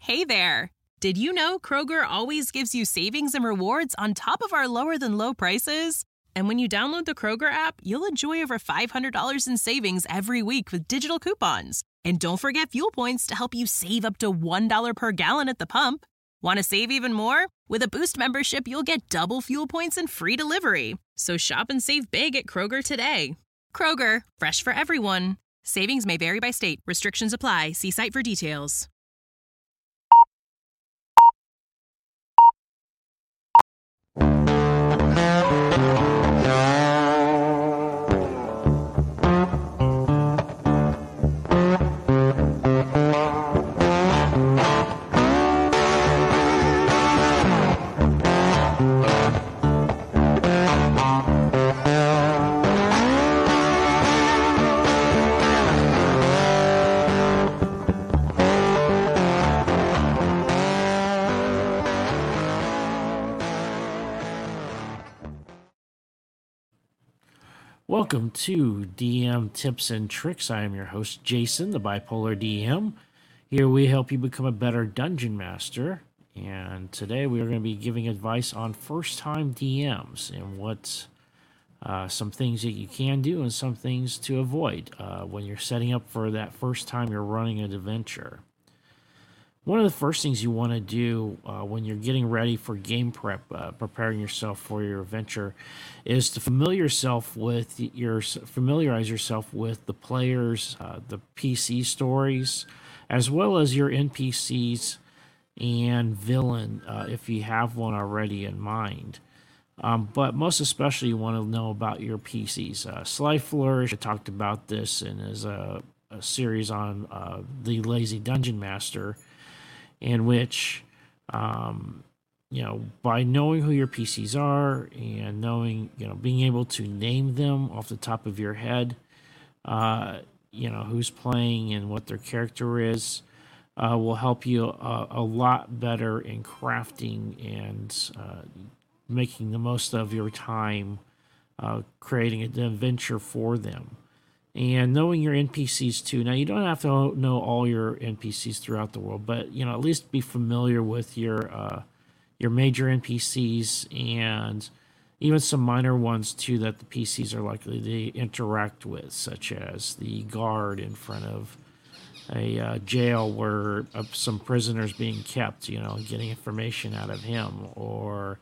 Hey there! Did you know Kroger always gives you savings and rewards on top of our lower-than-low prices? And when you download the Kroger app, you'll enjoy over $500 in savings every week with digital coupons. And don't forget fuel points to help you save up to $1 per gallon at the pump. Want to save even more? With a Boost membership, you'll get double fuel points and free delivery. So shop and save big at Kroger today. Kroger, fresh for everyone. Savings may vary by state. Restrictions apply. See site for details. Welcome to DM Tips and Tricks. I am your host, Jason, the Bipolar DM. Here we help you become a better dungeon master. And today we are going to be giving advice on first-time DMs and what some things that you can do and some things to avoid when you're setting up for that first time you're running an adventure. One of the first things you want to do when you're getting ready for game prep, preparing yourself for your adventure, is to familiarize yourself with the players, the PC stories, as well as your NPCs and villain, if you have one already in mind. But most especially, you want to know about your PCs. Sly Flourish, I talked about this in his a series on the Lazy Dungeon Master, in which, by knowing who your PCs are and knowing, being able to name them off the top of your head, who's playing and what their character is, will help you a lot better in crafting and making the most of your time creating an adventure for them. And knowing your NPCs too. Now, you don't have to know all your NPCs throughout the world, but at least be familiar with your major NPCs and even some minor ones too that the PCs are likely to interact with, such as the guard in front of a jail where some prisoners being kept, getting information out of him, or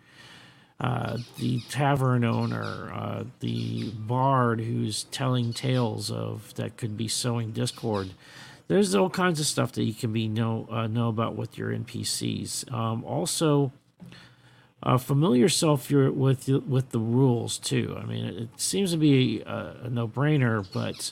the tavern owner, the bard who's telling tales that could be sowing discord. There's all kinds of stuff that you can know about with your NPCs. Also, familiar yourself with the rules too. I mean, it seems to be a no-brainer, but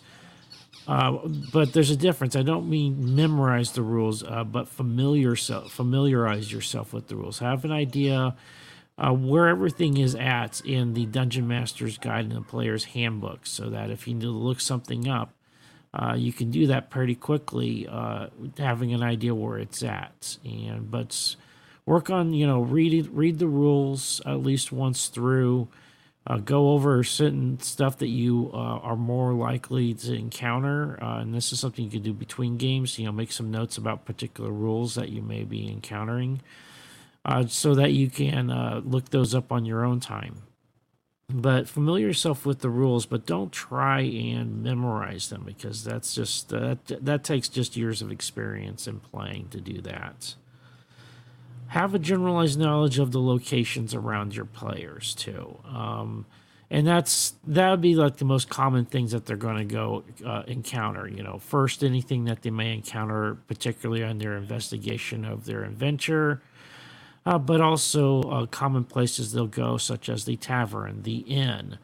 there's a difference. I don't mean memorize the rules, but familiarize yourself with the rules. Have an idea where everything is at in the Dungeon Master's Guide and the Player's Handbook, so that if you need to look something up, you can do that pretty quickly, having an idea where it's at. But work on, read the rules at least once through. Go over certain stuff that you are more likely to encounter, and this is something you can do between games. Make some notes about particular rules that you may be encountering. So that you can look those up on your own time. But familiar yourself with the rules, but don't try and memorize them, because that's just that takes just years of experience in playing to do that. Have a generalized knowledge of the locations around your players too, and that would be like the most common things that they're going to go encounter. First, anything that they may encounter, particularly on their investigation of their adventure. But also common places they'll go, such as the tavern, the inn,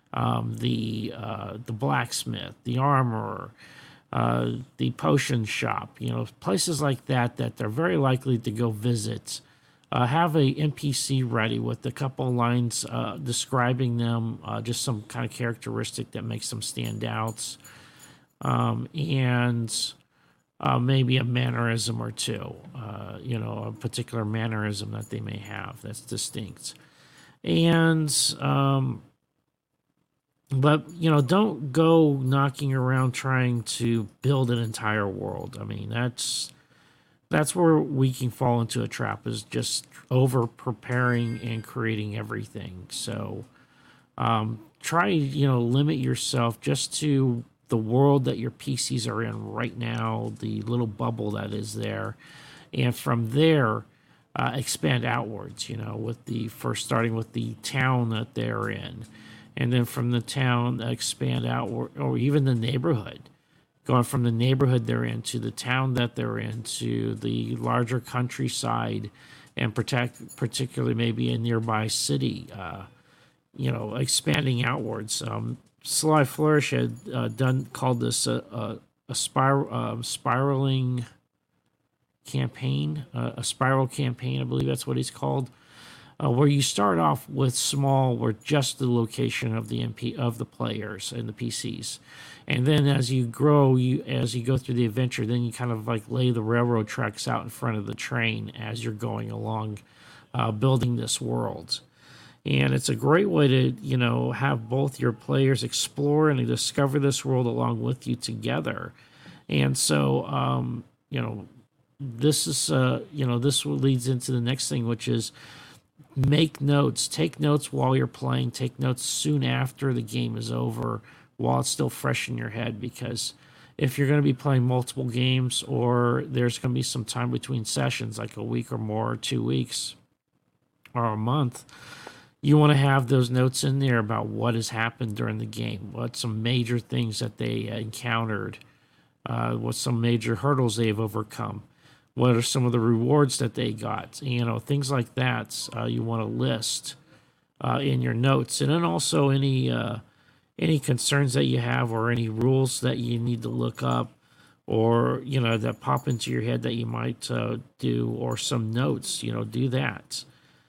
the blacksmith, the armorer, the potion shop. Places like that they're very likely to go visit. Have a NPC ready with a couple lines describing them, just some kind of characteristic that makes them stand out, and maybe a mannerism or two, a particular mannerism that they may have that's distinct. And, but, don't go knocking around trying to build an entire world. I mean, that's where we can fall into a trap, is just over preparing and creating everything. So try, limit yourself just to the world that your PCs are in right now, the little bubble that is there. And from there, expand outwards, with the first starting with the town that they're in. And then from the town, expand outward, or even the neighborhood. Going from the neighborhood they're in to the town that they're in to the larger countryside, and particularly maybe a nearby city. Expanding outwards. Sly Flourish had called this a spiraling campaign, a spiral campaign, I believe that's what he's called, where you start off with small, where just the location of the players and the PCs, and then as you grow, as you go through the adventure, then you kind of like lay the railroad tracks out in front of the train as you're going along, building this world. And it's a great way to, have both your players explore and discover this world along with you together. And so, this is, this leads into the next thing, which is make notes. Take notes while you're playing. Take notes soon after the game is over, while it's still fresh in your head. Because if you're going to be playing multiple games, or there's going to be some time between sessions, like a week or more, or 2 weeks, or a month, you want to have those notes in there about what has happened during the game, what some major things that they encountered, what some major hurdles they've overcome, what are some of the rewards that they got, things like that. You want to list in your notes, and then also any concerns that you have, or any rules that you need to look up, or that pop into your head that you might do, or some notes. Do that.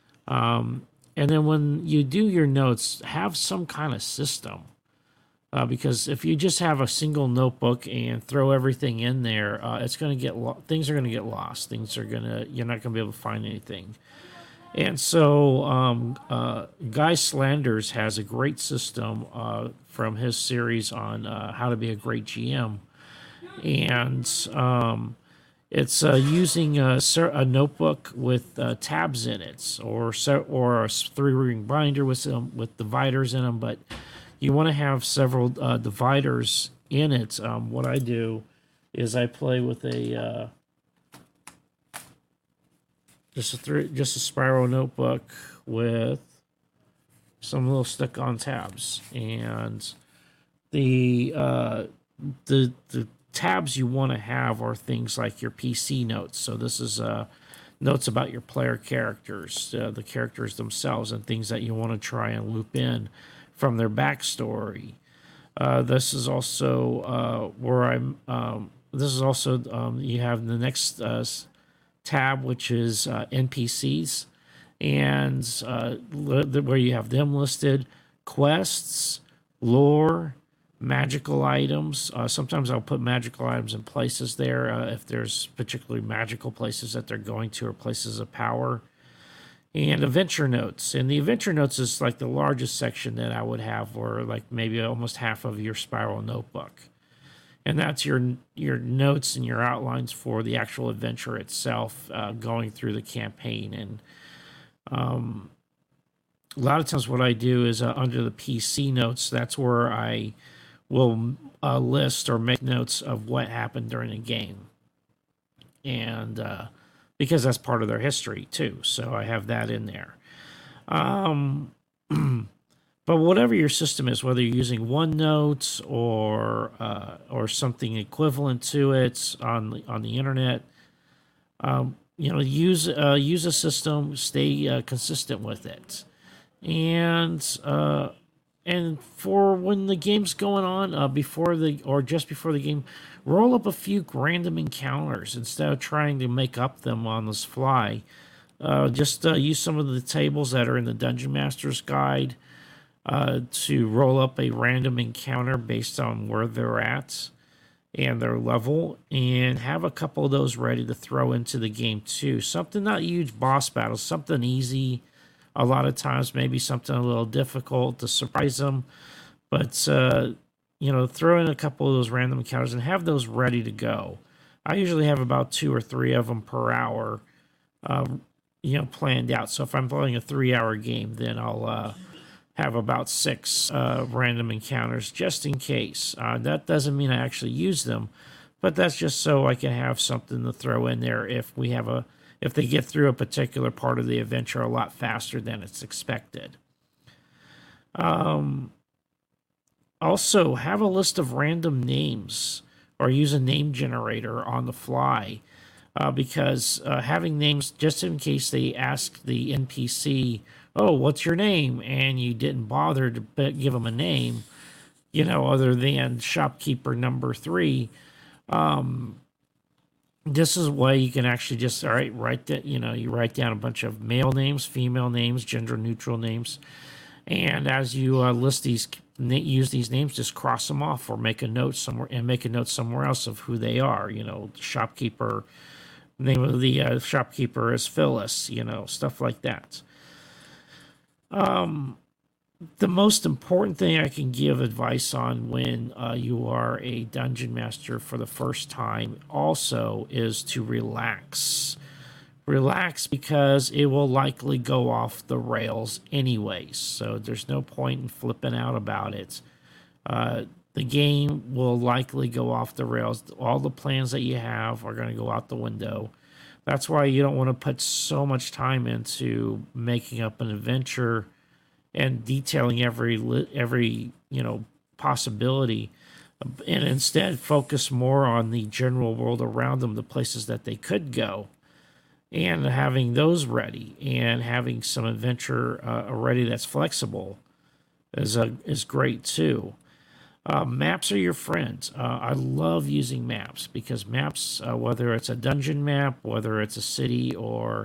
And then when you do your notes, have some kind of system. Because if you just have a single notebook and throw everything in there, it's going to get things are going to get lost. You're not going to be able to find anything. And so Guy Slanders has a great system from his series on how to be a great GM. And it's using a notebook with tabs in it, or a 3-ring binder with dividers in them. But you want to have several dividers in it. What I do is I play with just a spiral notebook with some little stick-on tabs, and the tabs you want to have are things like your PC notes. So this is notes about your player characters, the characters themselves, and things that you want to try and loop in from their backstory. This is also you have the next tab, which is NPCs, and where you have them listed, quests, lore, magical items. Sometimes I'll put magical items in places there if there's particularly magical places that they're going to, or places of power. And adventure notes. And the adventure notes is like the largest section that I would have, or like maybe almost half of your spiral notebook. And that's your notes and your outlines for the actual adventure itself, going through the campaign. And a lot of times what I do is under the PC notes, that's where I will list or make notes of what happened during the game. And because that's part of their history too. So I have that in there. But whatever your system is, whether you're using OneNote or something equivalent to it on the internet, use a system, stay consistent with it, and for when the game's going on, just before the game, roll up a few random encounters instead of trying to make up them on the fly. Just use some of the tables that are in the Dungeon Master's Guide to roll up a random encounter based on where they're at and their level, and have a couple of those ready to throw into the game too. Something not huge boss battles, something easy. A lot of times maybe something a little difficult to surprise them, but throw in a couple of those random encounters and have those ready to go. I usually have about 2 or 3 of them per hour, planned out. So if I'm playing a 3-hour game, then I'll have about 6 random encounters just in case. That doesn't mean I actually use them, but that's just so I can have something to throw in there if they get through a particular part of the adventure a lot faster than it's expected. Also, have a list of random names or use a name generator on the fly, because having names just in case they ask the NPC, "Oh, what's your name?" and you didn't bother to give them a name, other than shopkeeper number 3. This is why you can actually just write that. You write down a bunch of male names, female names, gender neutral names, and as you list these, use these names, just cross them off or make a note somewhere else of who they are. Shopkeeper, name of the shopkeeper is Phyllis. Stuff like that. The most important thing I can give advice on when you are a dungeon master for the first time also is to relax. Relax, because it will likely go off the rails anyways. So there's no point in flipping out about it. The game will likely go off the rails. All the plans that you have are going to go out the window. That's why you don't want to put so much time into making up an adventure and detailing every possibility, and instead focus more on the general world around them, the places that they could go, and having those ready, and having some adventure already that's flexible is great too. Maps are your friends. I love using maps because maps, whether it's a dungeon map, whether it's a city or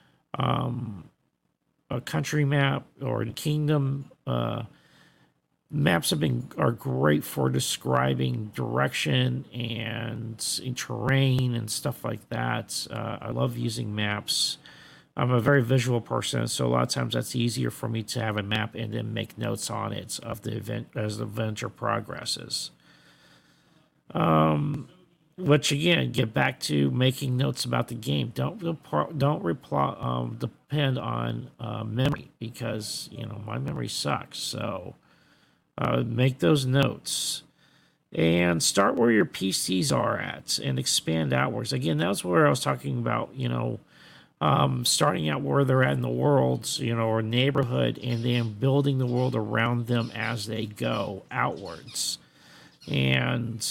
a country map or a kingdom, maps are great for describing direction and terrain and stuff like that. I love using maps. I'm a very visual person, so a lot of times that's easier for me to have a map and then make notes on it of the event as the adventure progresses. Which again, get back to making notes about the game. Don't depend on memory, because my memory sucks. So make those notes and start where your PCs are at and expand outwards. Again, that's where I was talking about. Starting out where they're at in the world, or neighborhood, and then building the world around them as they go outwards. And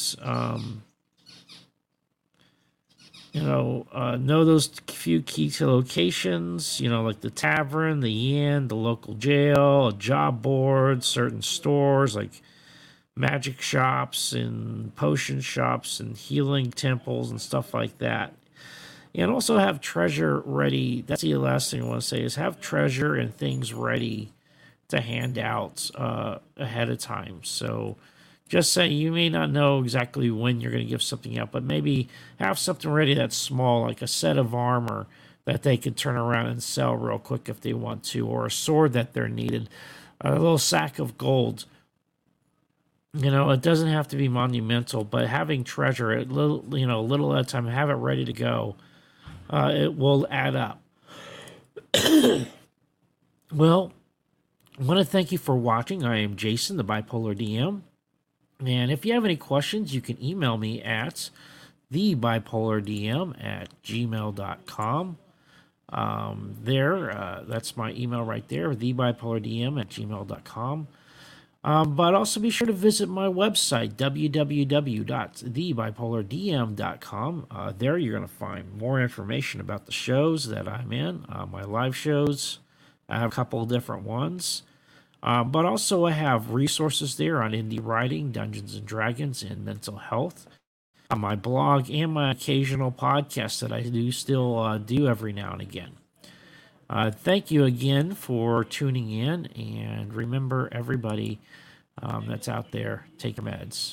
know those few key locations, like the tavern, the inn, the local jail, a job board, certain stores like magic shops and potion shops and healing temples and stuff like that. And also have treasure ready. That's the last thing I want to say, is have treasure and things ready to hand out ahead of time. So just say you may not know exactly when you're going to give something out, but maybe have something ready that's small, like a set of armor that they can turn around and sell real quick if they want to, or a sword that they're needed, a little sack of gold. It doesn't have to be monumental, but having treasure, a little at a time, have it ready to go. It will add up. Well, I want to thank you for watching. I am Jason, the Bipolar DM. And if you have any questions, you can email me at thebipolardm@gmail.com. That's my email right there, thebipolardm@gmail.com. But also be sure to visit my website, www.thebipolardm.com. There you're going to find more information about the shows that I'm in, my live shows. I have a couple of different ones. But also I have resources there on indie writing, Dungeons and Dragons, and mental health. My blog and my occasional podcast that I still do every now and again. Thank you again for tuning in, and remember, everybody that's out there, take your meds.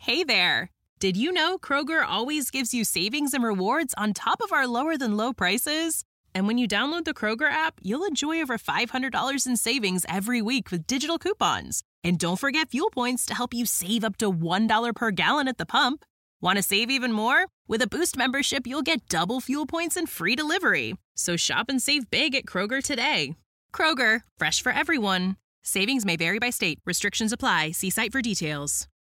Hey there! Did you know Kroger always gives you savings and rewards on top of our lower than low prices? And when you download the Kroger app, you'll enjoy over $500 in savings every week with digital coupons. And don't forget fuel points to help you save up to $1 per gallon at the pump. Want to save even more? With a Boost membership, you'll get double fuel points and free delivery. So shop and save big at Kroger today. Kroger, fresh for everyone. Savings may vary by state. Restrictions apply. See site for details.